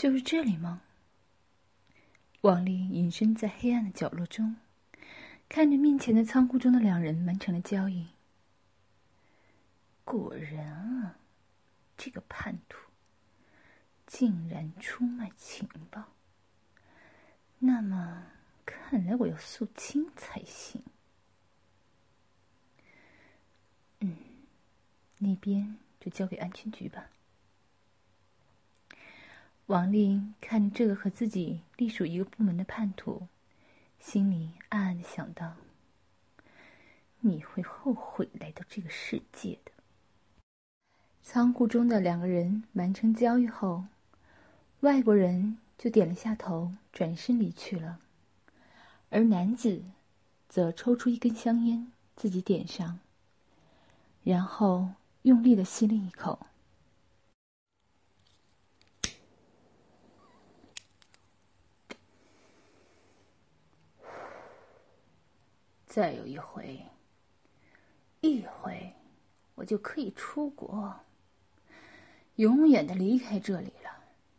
就是这里吗？王丽隐身在黑暗的角落中，看着面前的仓库中的两人完成了交易。果然啊，这个叛徒竟然出卖情报，那么看来我要肃清才行。那边就交给安全局吧。王丽看着这个和自己隶属一个部门的叛徒，心里暗暗地想到：你会后悔来到这个世界的。仓库中的两个人完成交易后，外国人就点了下头，转身离去了。而男子则抽出一根香烟，自己点上，然后用力地吸了一口。再有一回，我就可以出国，永远的离开这里了。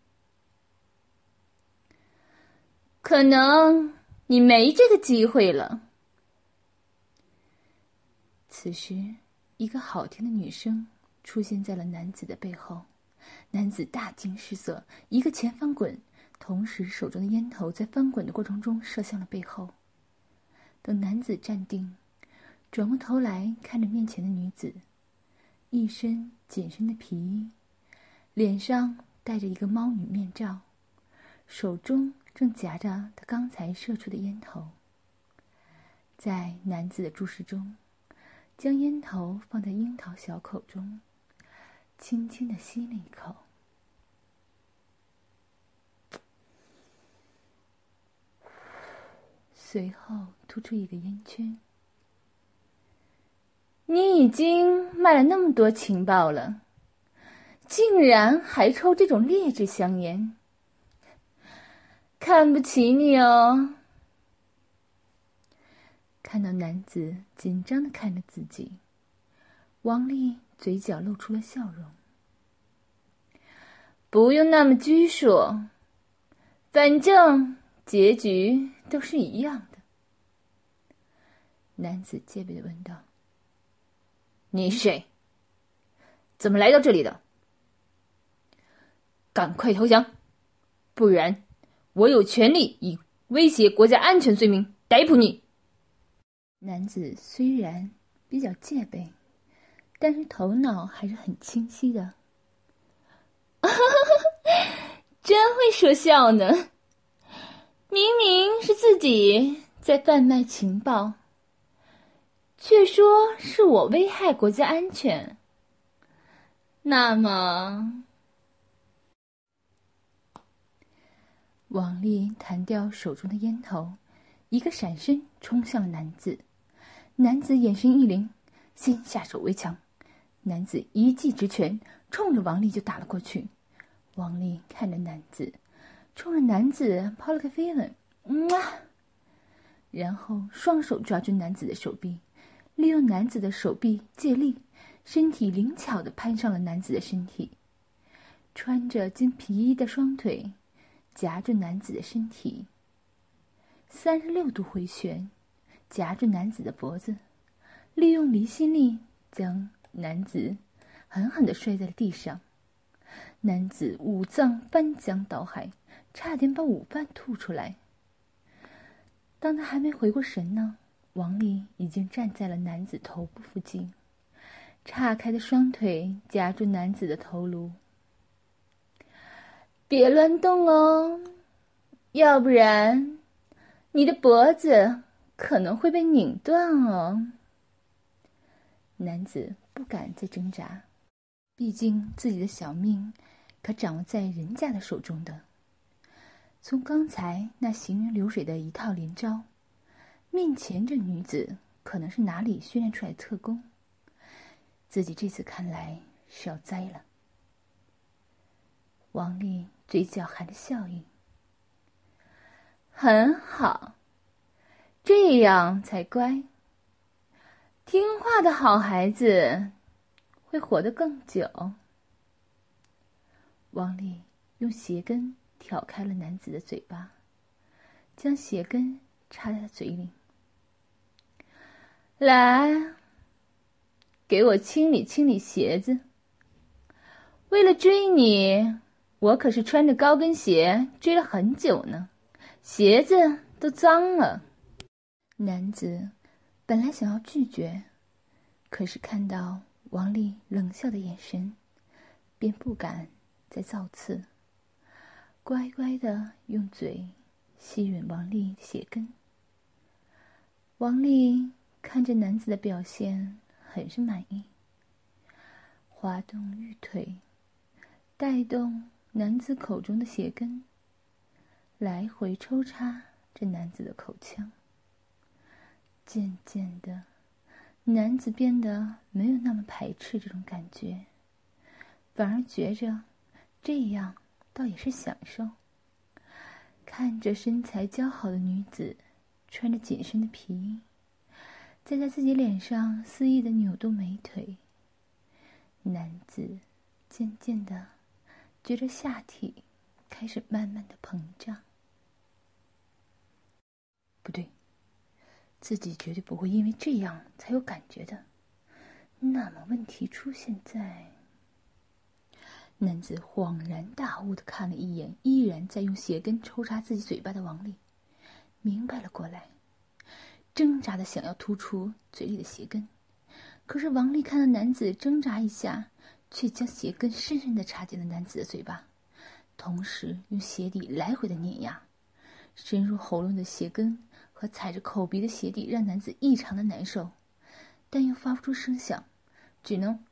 可能你没这个机会了。此时，一个好听的女声出现在了男子的背后，男子大惊失色，一个前翻滚，同时手中的烟头在翻滚的过程中射向了背后。等男子站定，转过头来看着面前的女子，一身紧身的皮衣，脸上戴着一个猫女面罩，手中正夹着他刚才射出的烟头。在男子的注视中，将烟头放在樱桃小口中，轻轻地吸了一口。随后吐出一个烟圈。你已经卖了那么多情报了，竟然还抽这种劣质香烟，看不起你哦。看到男子紧张地看着自己，王丽嘴角露出了笑容。不用那么拘束，反正结局都是一样的。男子戒备地问道：你是谁？怎么来到这里的？赶快投降，不然我有权利以威胁国家安全罪名逮捕你。男子虽然比较戒备，但是头脑还是很清晰的。真会说笑呢，明明是自己在贩卖情报，却说是我危害国家安全。那么，王丽弹掉手中的烟头，一个闪身冲向了男子。男子眼神一灵，先下手为强。男子一记直拳冲着王丽就打了过去。王丽看着男子，冲着男子抛了个飞吻，然后双手抓住男子的手臂，利用男子的手臂借力，身体灵巧地攀上了男子的身体。穿着金皮衣的双腿夹住男子的身体，36度回旋，夹住男子的脖子，利用离心力将男子狠狠地摔在了地上。男子五脏翻江倒海，差点把午饭吐出来。当他还没回过神呢，王丽已经站在了男子头部附近，岔开的双腿夹住男子的头颅。别乱动哦，要不然你的脖子可能会被拧断哦。男子不敢再挣扎，毕竟自己的小命可掌握在人家的手中的。从刚才那行云流水的一套连招，面前这女子可能是哪里训练出来的特工，自己这次看来是要栽了。王丽嘴角含着笑意。很好，这样才乖。听话的好孩子会活得更久。王丽用鞋跟挑开了男子的嘴巴，将鞋跟插在他嘴里。来，给我清理清理鞋子。为了追你，我可是穿着高跟鞋追了很久呢，鞋子都脏了。男子本来想要拒绝，可是看到王丽冷笑的眼神，便不敢再造次，乖乖地用嘴吸吮王丽的鞋跟。王丽看着男子的表现，很是满意，滑动玉腿，带动男子口中的鞋跟，来回抽插着男子的口腔。渐渐的，男子变得没有那么排斥这种感觉，反而觉着这样倒也是享受。看着身材姣好的女子穿着紧身的皮衣，在自己脸上肆意的扭动美腿，男子渐渐的觉着下体开始慢慢的膨胀。不对，自己绝对不会因为这样才有感觉的。那么问题出现在……男子恍然大悟地看了一眼依然在用鞋跟抽插自己嘴巴的王丽，明白了过来，挣扎地想要突出嘴里的鞋跟，可是王丽看到男子挣扎一下，却将鞋跟深深地插进了男子的嘴巴，同时用鞋底来回的碾压，深入喉咙的鞋跟和踩着口鼻的鞋底让男子异常的难受，但又发不出声响，只能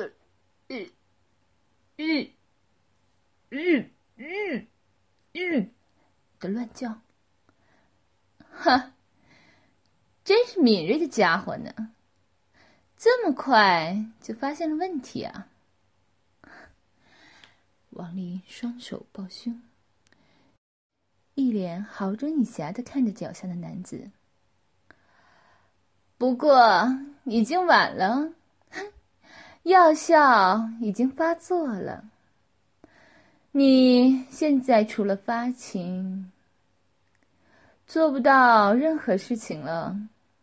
的乱叫。哈，真是敏锐的家伙呢，这么快就发现了问题啊！王丽双手抱胸，一脸好整以暇地看着脚下的男子。不过已经晚了，药效已经发作了。你现在除了发情，做不到任何事情了。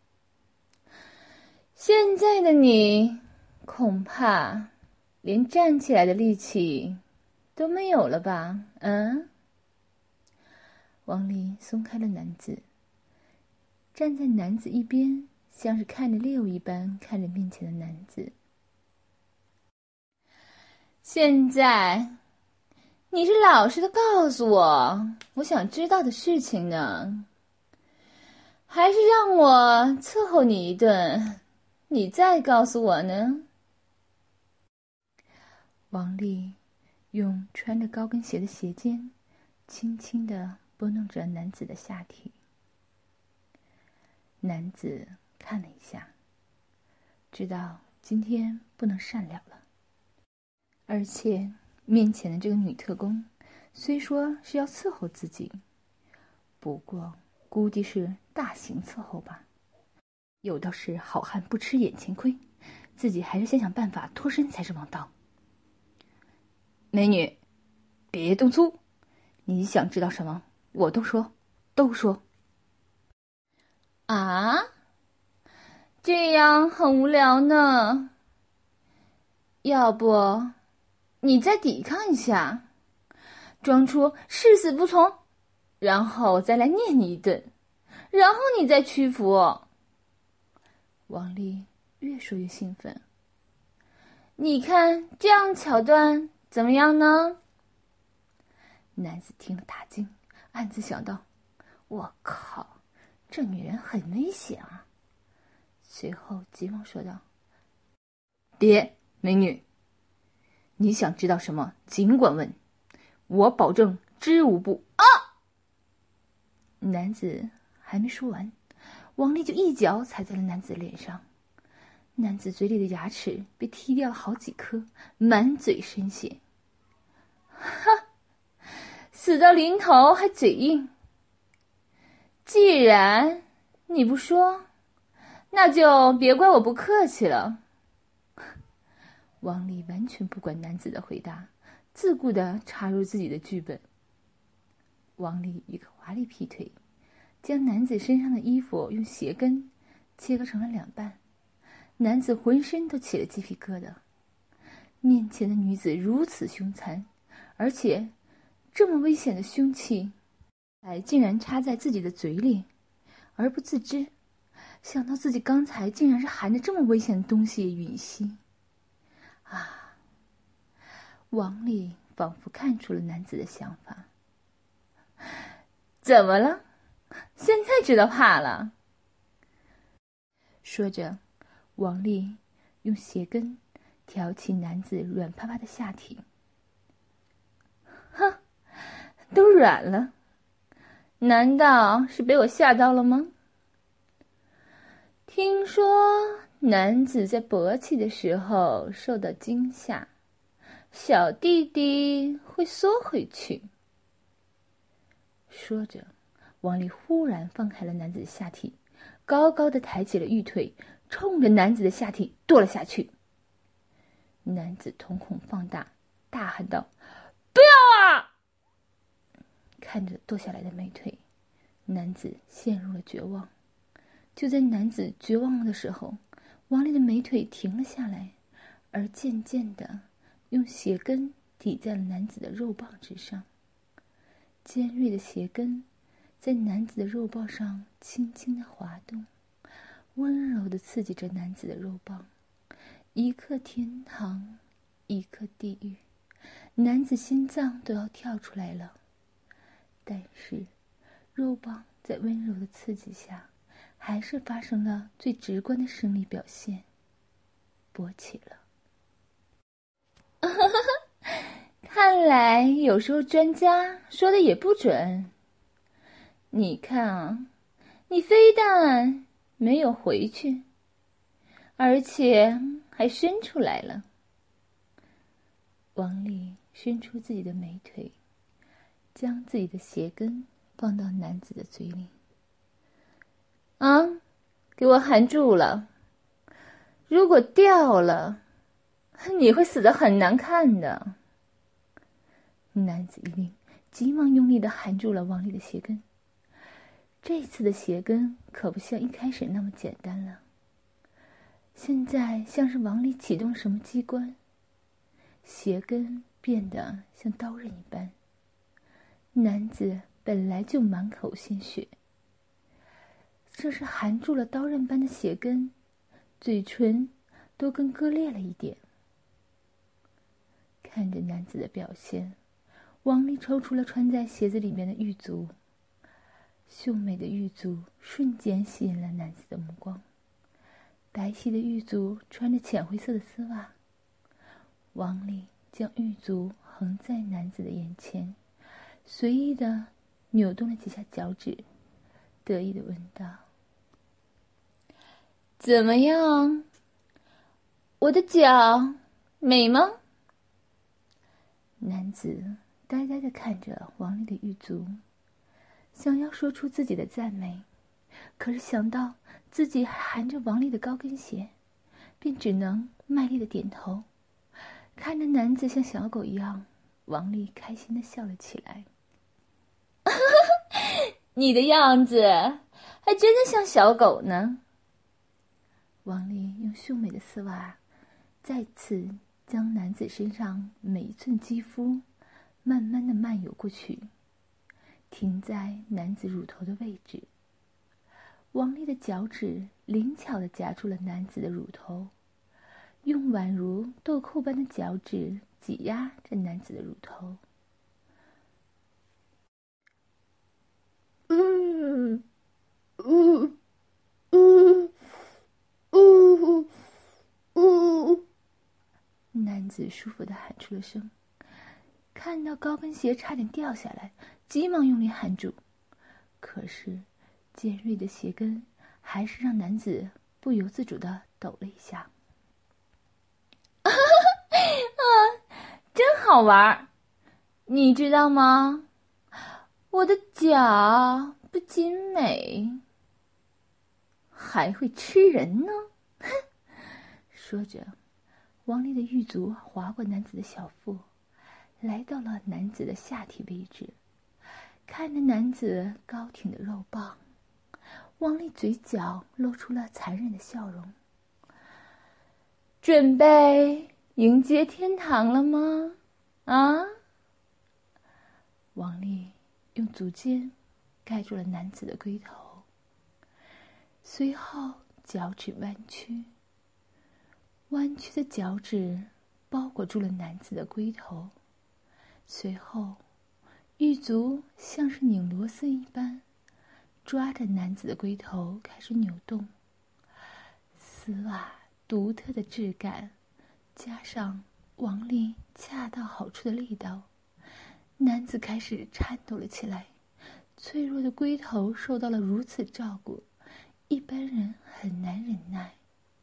现在的你，恐怕连站起来的力气都没有了吧？嗯？王丽松开了男子，站在男子一边，像是看着猎物一般看着面前的男子。现在你是老实的告诉我想知道的事情呢，还是让我伺候你一顿，你再告诉我呢？王丽用穿着高跟鞋的鞋尖轻轻地拨弄着男子的下体。男子看了一下，知道今天不能善了了，而且面前的这个女特工虽说是要伺候自己，不过估计是大型伺候吧。有道是好汉不吃眼前亏，自己还是先想办法脱身才是王道。美女，别动粗，你想知道什么我都说，都说。啊？这样很无聊呢。要不你再抵抗一下，装出誓死不从，然后再来念你一顿，然后你再屈服。王丽越说越兴奋。你看这样桥段怎么样呢？男子听了大惊，暗自想到：我靠，这女人很危险啊。随后急忙说道：别，美女，你想知道什么尽管问，我保证知无不啊！男子还没说完，王丽就一脚踩在了男子脸上，男子嘴里的牙齿被踢掉了好几颗，满嘴深血。哈，死到临头还嘴硬。既然你不说，那就别怪我不客气了。王丽完全不管男子的回答，自顾地插入自己的剧本。 王丽一个华丽劈腿，将男子身上的衣服用鞋跟切割成了两半，男子浑身都起了鸡皮疙瘩。面前的女子如此凶残，而且这么危险的凶器竟然插在自己的嘴里而不自知，想到自己刚才竟然是含着这么危险的东西吮吸啊！王丽仿佛看出了男子的想法。怎么了？现在知道怕了？说着，王丽用鞋跟挑起男子软趴趴的下体。哼，都软了，难道是被我吓到了吗？听说男子在勃起的时候受到惊吓，小弟弟会缩回去。说着，王丽忽然放开了男子的下体，高高的抬起了玉腿，冲着男子的下体跺了下去。男子瞳孔放大，大喊道：“不要啊！”看着剁下来的美腿，男子陷入了绝望。就在男子绝望的时候，王丽的美腿停了下来，而渐渐地用鞋跟抵在了男子的肉棒之上。尖锐的鞋跟在男子的肉棒上轻轻地滑动，温柔地刺激着男子的肉棒。一刻天堂，一刻地狱，男子心脏都要跳出来了。但是肉棒在温柔的刺激下，还是发生了最直观的生理表现，勃起了。看来有时候专家说的也不准。你看啊，你非但没有回去，而且还伸出来了。王丽伸出自己的美腿，将自己的鞋跟放到男子的嘴里。啊，给我含住了！如果掉了，你会死得很难看的。男子一令，急忙用力地含住了王丽的鞋跟。这次的鞋跟可不像一开始那么简单了，现在像是王丽启动了什么机关，鞋跟变得像刀刃一般。男子本来就满口鲜血，这是含住了刀刃般的鞋跟，嘴唇都更割裂了一点。看着男子的表现，王丽抽出了穿在鞋子里面的玉足，秀美的玉足瞬间吸引了男子的目光。白皙的玉足穿着浅灰色的丝袜，王丽将玉足横在男子的眼前，随意地扭动了几下脚趾，得意地问道：“怎么样？我的脚美吗？”男子呆呆地看着王丽的玉足，想要说出自己的赞美，可是想到自己还含着王丽的高跟鞋，便只能卖力地点头。看着男子像小狗一样，王丽开心地笑了起来。你的样子还真的像小狗呢。王丽用秀美的丝袜再次将男子身上每一寸肌肤慢慢地漫游过去，停在男子乳头的位置。王丽的脚趾灵巧地夹住了男子的乳头，用宛如豆蔻般的脚趾挤压着男子的乳头。男子舒服地喊出了声，看到高跟鞋差点掉下来，急忙用力含住，可是尖锐的鞋跟还是让男子不由自主地抖了一下。真好玩，你知道吗？我的脚不仅美，还会吃人呢。说着，王丽的玉足划过男子的小腹，来到了男子的下体位置， 看着男子高挺的肉棒，王丽嘴角露出了残忍的笑容。准备迎接天堂了吗？啊？王丽用足尖盖住了男子的龟头，随后脚趾弯曲，弯曲的脚趾包裹住了男子的龟头，随后玉足像是拧螺丝一般抓着男子的龟头开始扭动。丝袜独特的质感加上王丽恰到好处的力道，男子开始颤抖了起来。脆弱的龟头受到了如此照顾，一般人很难忍耐。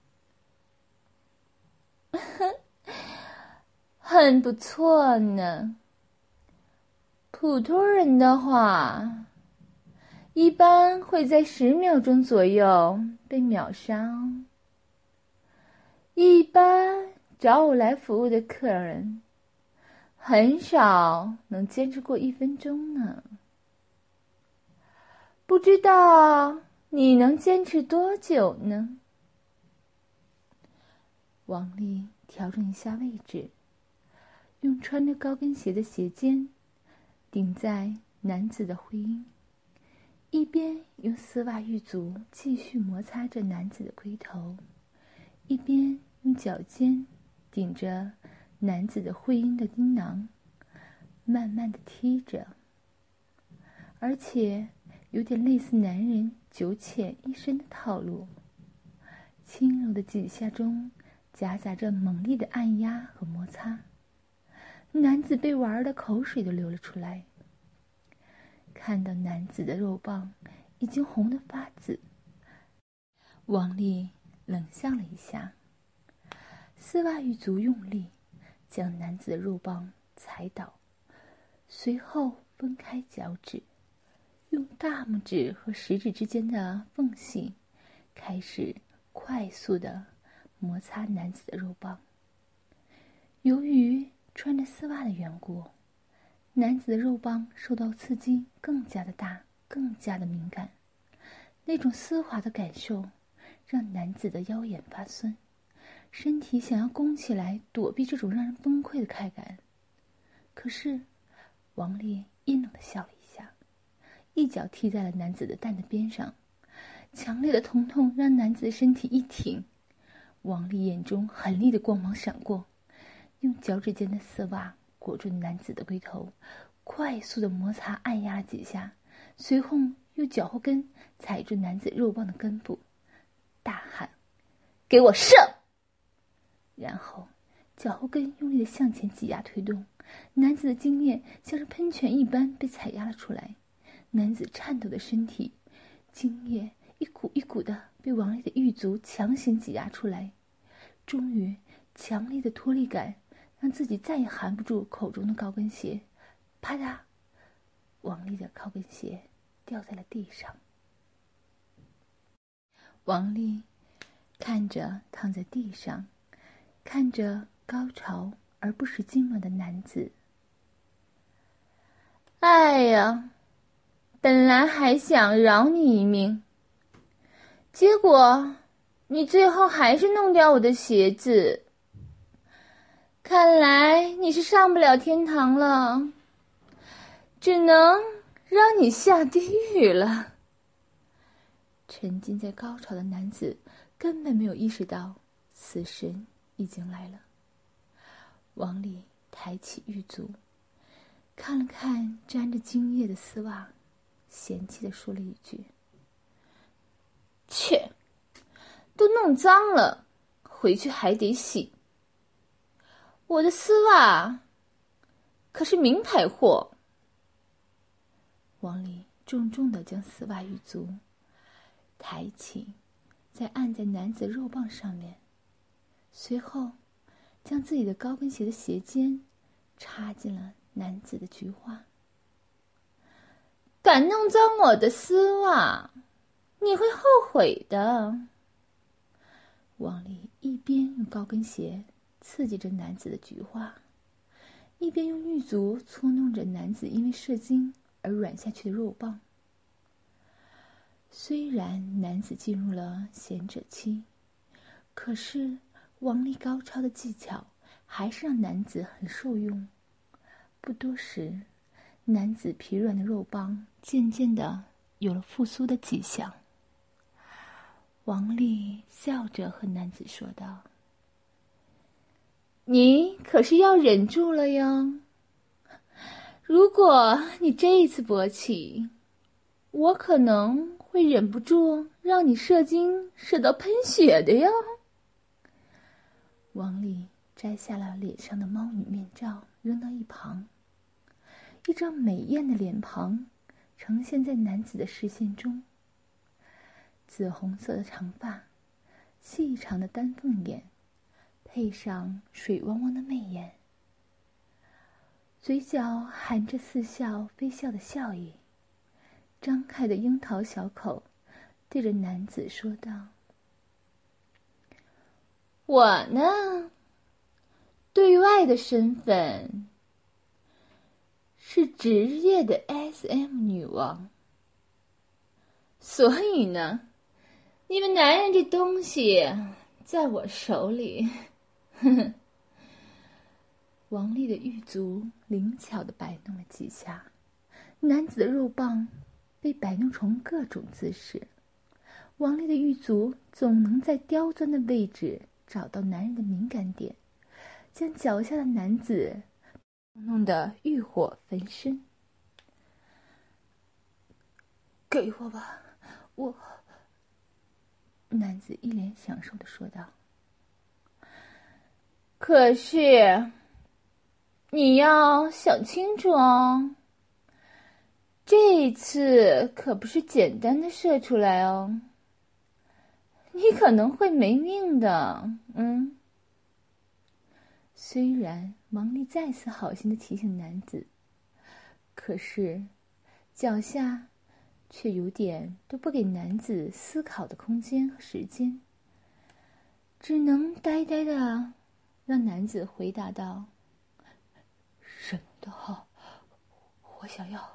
很不错呢。普通人的话，一般会在10秒钟左右被秒杀哦。一般找我来服务的客人，很少能坚持过1分钟呢。不知道你能坚持多久呢？王丽调整一下位置，用穿着高跟鞋的鞋尖顶在男子的会阴，一边用丝袜玉足继续摩擦着男子的龟头，一边用脚尖顶着男子的会阴的阴囊，慢慢地踢着，而且有点类似男人9浅1深的套路。轻柔的几下中夹杂着猛烈的按压和摩擦，男子被玩的口水都流了出来。看到男子的肉棒已经红得发紫，王丽冷笑了一下，丝袜玉足用力将男子的肉棒踩倒，随后分开脚趾，用大拇指和食指之间的缝隙开始快速地摩擦男子的肉棒。由于穿着丝袜的缘故，男子的肉棒受到刺激更加的大，更加的敏感。那种丝滑的感受让男子的腰眼发酸，身体想要弓起来躲避这种让人崩溃的快感。可是王丽阴冷地笑了一下，一脚踢在了男子的蛋的边上，强烈的疼痛让男子的身体一挺。王丽眼中狠厉的光芒闪过，用脚趾间的丝袜裹住男子的龟头，快速的摩擦按压了几下，随后用脚后跟踩住男子肉棒的根部，大喊：给我射！然后脚后跟用力的向前挤压推动，男子的精液像是喷泉一般被踩压了出来。男子颤抖的身体，精液一股一股的被王丽的玉足强行挤压出来。终于强烈的脱力感让自己再也含不住口中的高跟鞋，啪嗒，王丽的高跟鞋掉在了地上。王丽看着躺在地上，看着高潮而不时痉挛的男子，哎呀，本来还想饶你一命，结果你最后还是弄掉我的鞋子。看来你是上不了天堂了，只能让你下地狱了。沉浸在高潮的男子根本没有意识到死神已经来了。王丽抬起玉足，看了看沾着精液的丝袜，嫌弃地说了一句：切，都弄脏了，回去还得洗。我的丝袜可是名牌货。王丽重重地将丝袜玉足抬起，再按在男子肉棒上面，随后将自己的高跟鞋的鞋尖插进了男子的菊花。敢弄脏我的丝袜，你会后悔的。王丽一边用高跟鞋刺激着男子的菊花，一边用玉足搓弄着男子因为射精而软下去的肉棒。虽然男子进入了贤者期，可是王丽高超的技巧还是让男子很受用。不多时，男子疲软的肉棒渐渐地有了复苏的迹象。王丽笑着和男子说道：“你可是要忍住了哟。如果你这一次勃起，我可能会忍不住让你射精射到喷血的哟。”王丽摘下了脸上的猫女面罩，扔到一旁。一张美艳的脸庞呈现在男子的视线中，紫红色的长发，细长的丹凤眼，配上水汪汪的媚眼，嘴角含着似笑非笑的笑意，张开的樱桃小口对着男子说道：“我呢，对外的身份是职业的 SM 女王，所以呢，你们男人这东西在我手里。”呵呵。王丽的玉足灵巧地摆弄了几下，男子的肉棒被摆弄成各种姿势。王丽的玉足总能在刁钻的位置找到男人的敏感点，将脚下的男子弄得欲火焚身。“给我吧，我……”男子一脸享受地说道。“可是，你要想清楚哦，这一次可不是简单的射出来哦，你可能会没命的。”虽然王丽再次好心的提醒男子，可是脚下却有点都不给男子思考的空间和时间，只能呆呆的让男子回答道：“什么都好，我想要。”“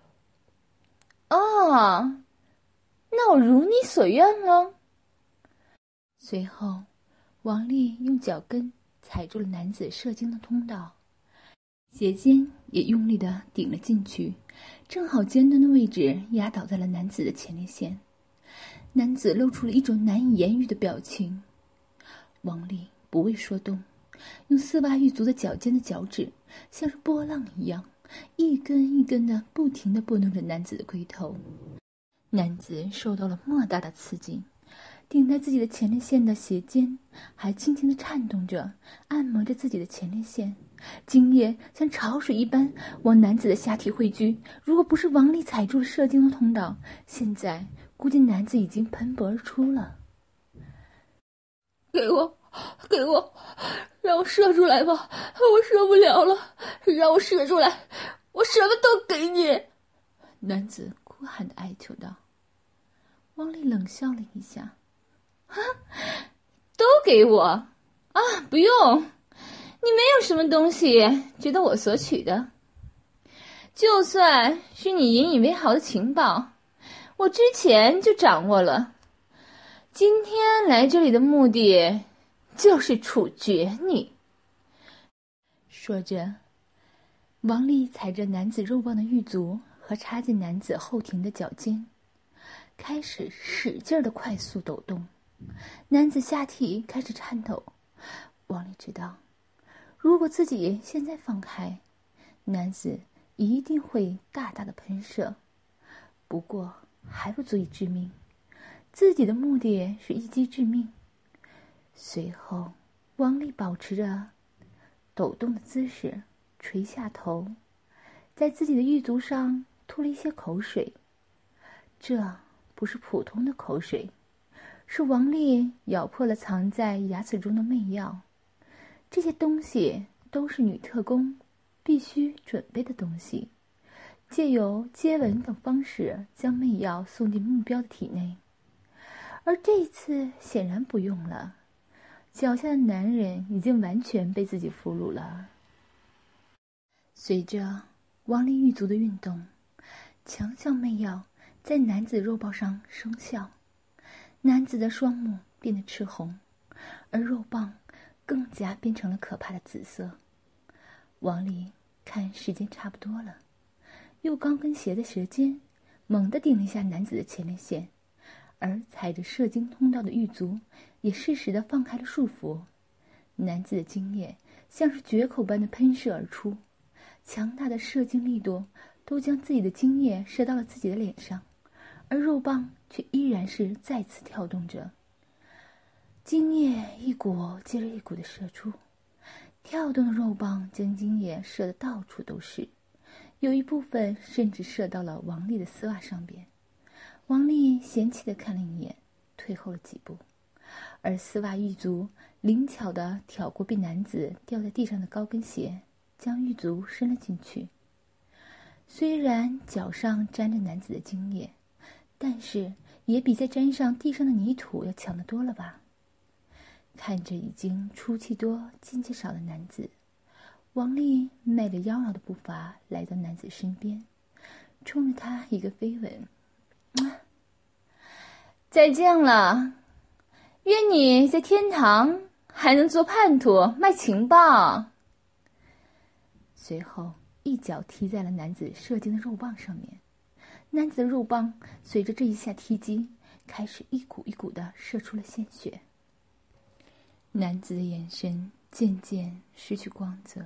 哦，那我如你所愿了。”随后，王丽用脚跟踩住了男子射精的通道，鞋尖也用力地顶了进去，正好尖端的位置压倒在了男子的前列腺。男子露出了一种难以言喻的表情。王丽不为说动，用丝袜玉足的脚尖的脚趾像是波浪一样，一根一根的不停地拨弄着男子的龟头。男子受到了莫大的刺激，顶在自己的前列腺的鞋尖还轻轻地颤动着，按摩着自己的前列腺，精液像潮水一般往男子的下体汇聚。如果不是王丽踩住了射精的通道，现在估计男子已经喷薄而出了。“给我，给我，让我射出来吧，我受不了了，让我射出来，我什么都给你！”男子哭喊地哀求道。王丽冷笑了一下：“都给我啊，不用，你没有什么东西值得我索取的。就算是你引以为豪的情报，我之前就掌握了。今天来这里的目的就是处决你。”说着，王丽踩着男子肉棒的玉足和插进男子后庭的脚尖，开始使劲的快速抖动。男子下体开始颤抖。王丽知道，如果自己现在放开，男子一定会大大的喷射，不过还不足以致命。自己的目的是一击致命。随后，王丽保持着抖动的姿势，垂下头，在自己的玉足上吐了一些口水。这不是普通的口水，是王丽咬破了藏在牙齿中的媚药。这些东西都是女特工必须准备的东西，借由接吻等方式将媚药送进目标的体内。而这一次显然不用了，脚下的男人已经完全被自己俘虏了。随着王丽玉足的运动， 强效媚药在男子肉棒上生效，男子的双目变得赤红，而肉棒更加变成了可怕的紫色。王丽看时间差不多了，用高跟鞋的舌尖猛地顶了一下男子的前列腺，而踩着射精通道的狱卒也适时地放开了束缚。男子的精液像是决口般的喷射而出，强大的射精力度都将自己的精液射到了自己的脸上，而肉棒却依然是再次跳动着，精液一股接着一股的射出，跳动的肉棒将精液射得到处都是，有一部分甚至射到了王丽的丝袜上边。王丽嫌弃地看了一眼，退后了几步，而丝袜狱卒灵巧地挑过被男子掉在地上的高跟鞋，将狱卒伸了进去。虽然脚上沾着男子的精液，但是也比再沾上地上的泥土要强得多了吧。看着已经出气多进气少的男子，王丽迈着妖娆的步伐来到男子身边，冲着他一个飞吻。再见了，愿你在天堂还能做叛徒卖情报。随后一脚踢在了男子射精的肉棒上面，男子的肉棒随着这一下踢击开始一股一股地射出了鲜血。男子的眼神渐渐失去光泽。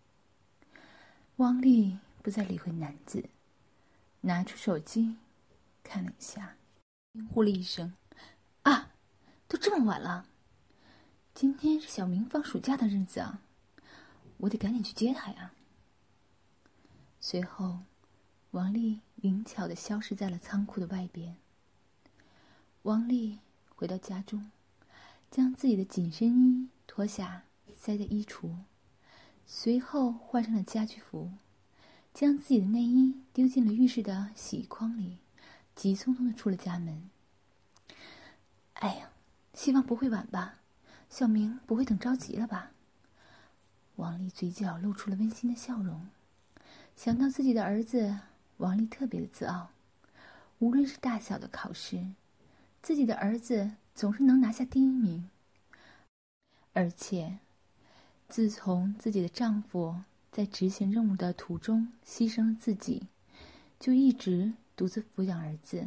王丽不再理会男子，拿出手机看了一下，惊呼了一声：啊，都这么晚了，今天是小明放暑假的日子啊，我得赶紧去接他呀。随后王丽灵巧地消失在了仓库的外边。王丽回到家中，将自己的紧身衣脱下塞在衣橱，随后换上了家居服，将自己的内衣丢进了浴室的洗衣筐里，急匆匆地出了家门。哎呀，希望不会晚吧，小明不会等着急了吧。王丽嘴角露出了温馨的笑容，想到自己的儿子，王丽特别的自傲。无论是大小的考试，自己的儿子总是能拿下第一名。而且自从自己的丈夫在执行任务的途中牺牲了自己，就一直独自抚养儿子。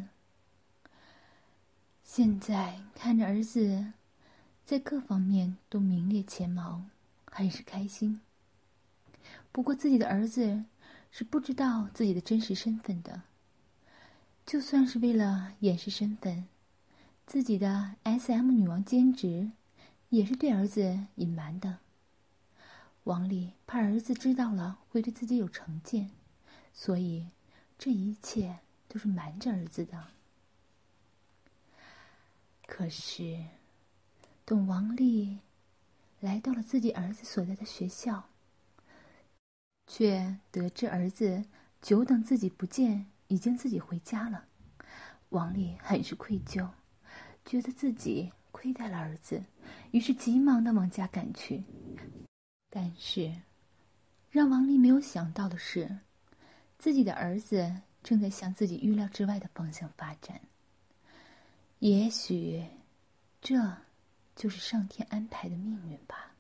现在看着儿子在各方面都名列前茅，很是开心。不过自己的儿子是不知道自己的真实身份的，就算是为了掩饰身份，自己的 SM 女王兼职也是对儿子隐瞒的。王丽怕儿子知道了会对自己有成见，所以这一切都是瞒着儿子的。可是等王丽来到了自己儿子所在的学校，却得知儿子久等自己不见，已经自己回家了。王丽很是愧疚，觉得自己亏待了儿子，于是急忙地往家赶去。但是让王丽没有想到的是，自己的儿子正在向自己预料之外的方向发展。也许这就是上天安排的命运吧。